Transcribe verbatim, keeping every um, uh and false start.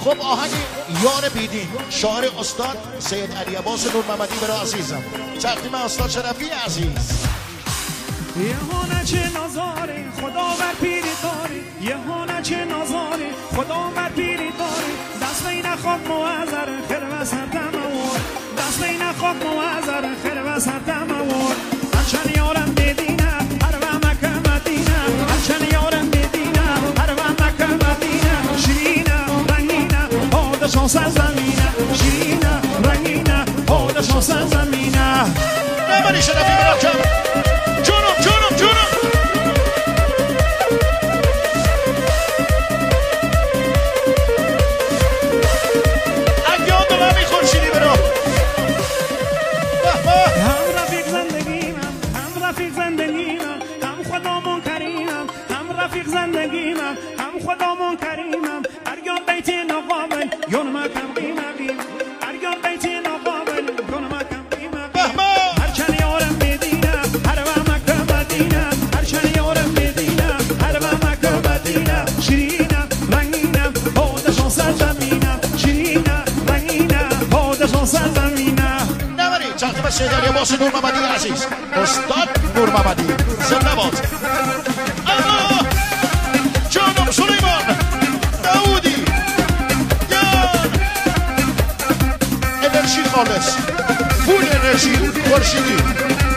خب آهنگ یار بیدین شاعر استاد سید علی عباس نور محمدی برای عزیزم تقدیم استاد شرفی عزیز. یه هانه چه نازاری خدا بر پیری داری، یه هانه چه نازاری خدا بر پیری داری، دست بین خاک موزر خیر و سردم آور، دست بین خاک موزر خیر و سردم آور. هرچند یارم بدینه هر و مکه مدینه، هرچند یارم بدینه هر و مکه مدینه. شیرینه رنگینه پادشاه سرزمینه، شیرینه رنگینه پادشاه سرزمینه. نمانی شرفی براکم جونم جونم جونم. اگه آن دو همی خورشیدی برا هم رفیق زندگیم هم رفیق زندگیم هم خدامون کریمم، هم رفیق زندگیم هم خدامون کریمم. ارگان بیت نقابل یون مکم قیمقیم، ارگان بیت نقابل یون مکم قیمقیم. هرچند یارم بدینه هر و مکه مدینه، هرچند یارم بدینه هر و مکه مدینه. شیرینه رنگینه پادشاه سرزمینه، شیرینه رنگینه پادشاه سرزمینه. نمانی تقدیم سید علی عباس نور محمدی عزیز استاد نور محمدی زنده باد. الله جانم سلیمان داودی یان انرژی خالص فول انرژی خورشیدی.